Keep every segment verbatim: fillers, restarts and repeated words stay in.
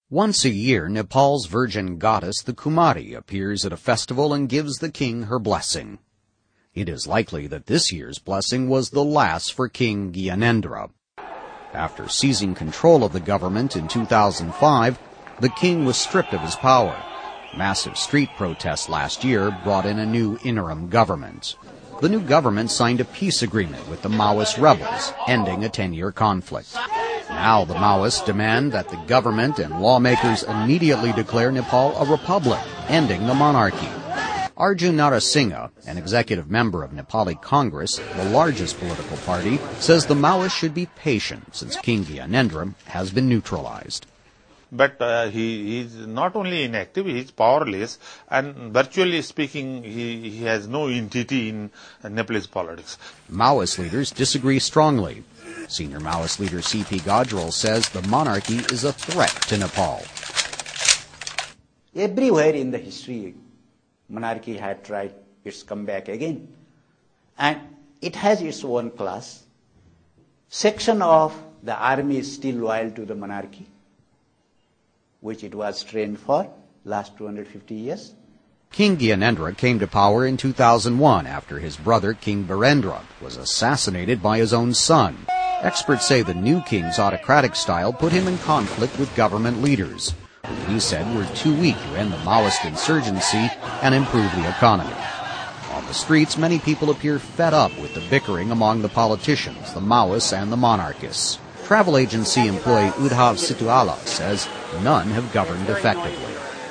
Once a year, Nepal's virgin goddess, the Kumari, appears at a festival and gives the king her blessing. It is likely that this year's blessing was the last for King Gyanendra. After seizing control of the government in two thousand five, the king was stripped of his power. Massive street protests last year brought in a new interim government. The new government signed a peace agreement with the Maoist rebels, ending a ten-year conflict. Now the Maoists demand that the government and lawmakers immediately declare Nepal a republic, ending the monarchy. Arjun Narasinghe, an executive member of Nepali Congress, the largest political party, says the Maoists should be patient since King Gyanendra has been neutralized. But uh, he is not only inactive, he is powerless, and virtually speaking, he, he has no entity in uh, Nepalese politics. Maoist leaders disagree strongly. Senior Maoist leader C P Gajral says the monarchy is a threat to Nepal. Everywhere in the history, monarchy had tried its comeback again. And it has its own class. Section of the army is still loyal to the monarchy, which it was trained for last two hundred fifty years. King Gyanendra came to power in two thousand one after his brother King Birendra was assassinated by his own son. Experts say the new king's autocratic style put him in conflict with government leaders, who he said were too weak to end the Maoist insurgency and improve the economy. On the streets, many people appear fed up with the bickering among the politicians, the Maoists and the monarchists. Travel agency employee Udhav Situala says none have governed effectively.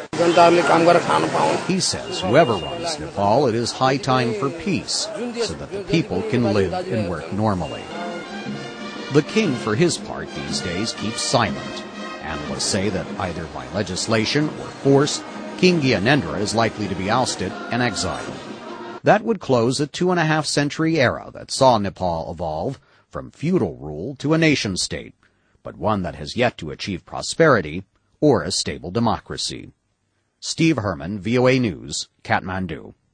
He says whoever runs Nepal, it is high time for peace so that the people can live and work normally. The king, for his part, these days keeps silent. Analysts say that either by legislation or force, King Gyanendra is likely to be ousted and exiled. That would close a two-and-a-half-century era that saw Nepal evolve from feudal rule to a nation-state, but one that has yet to achieve prosperity or a stable democracy. Steve Herman, V O A News, Kathmandu.